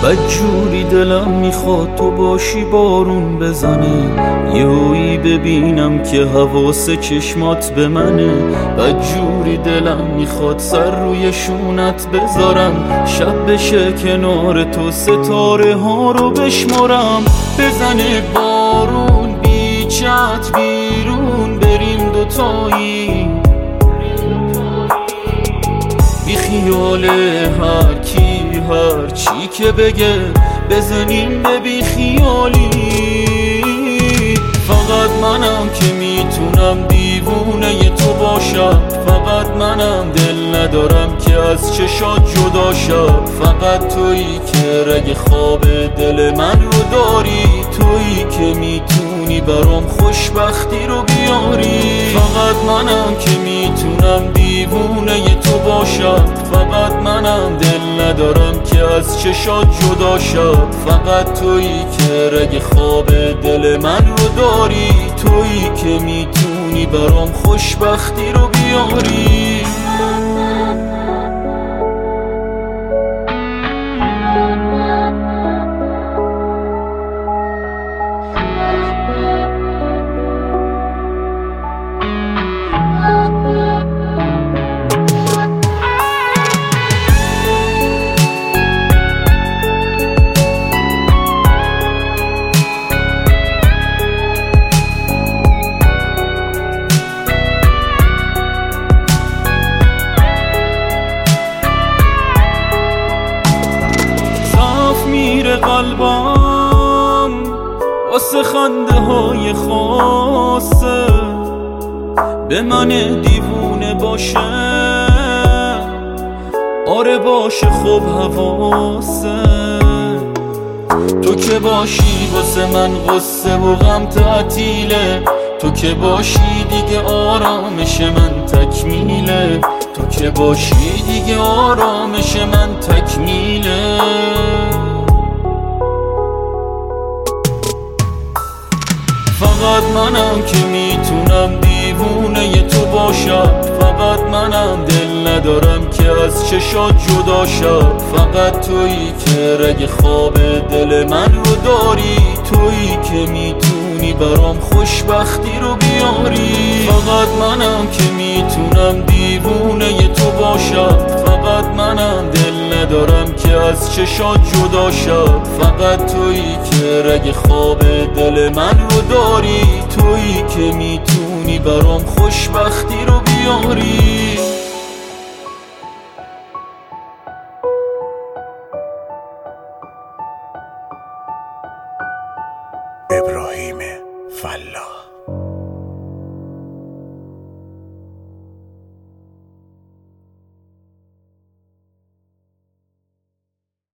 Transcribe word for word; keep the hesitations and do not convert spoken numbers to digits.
بدجوری دلم میخواد تو باشی بارون بزنه، یهویی ببینم که حواس چشمات به منه. بدجوری دلم میخواد سر روی شونت بذارم، شب بشه کنار تو ستاره ها رو بشمارم. بزنه بارون بیچت بیرون بریم دوتایی، بی خیال هر کی هر چی که بگه بزنیم به بی خیالی. فقط منم که میتونم دیوونه تو باشم، فقط منم دل ندارم که از چشات جدا شم. فقط تویی که رگ خواب دل من رو داری، تویی که میتونی برام خوشبختی رو بیاری. فقط منم که میتونم دیوونه تو باشم، فقط منم دل ندارم که از چشات جدا شم. فقط تویی که رگ خواب دل من رو داری، تویی که میتونی برام خوشبختی رو بیاری. میره قلبم واسه خنده های خاصه، به من دیوونه باشه آره باشه خوب حواسه. تو که باشی واسه من غصه و غم تعطیله، تو که باشی دیگه آرامش من تکمیله، تو که باشی دیگه آرامش من تکمیله. فقط منم که میتونم دیوونه تو باشم، فقط منم دل ندارم که از چشات جدا شم. فقط تویی که رگ خواب دل من رو داری، تویی که میتونی برام خوشبختی رو بیاری. فقط منم که میتونم دیوونه تو باشم، فقط منم دل ندارم که از چشات جدا شم. فقط تویی که رگ خواب دل من رو داری، تویی که میتونی برام خوشبختی رو بیاری.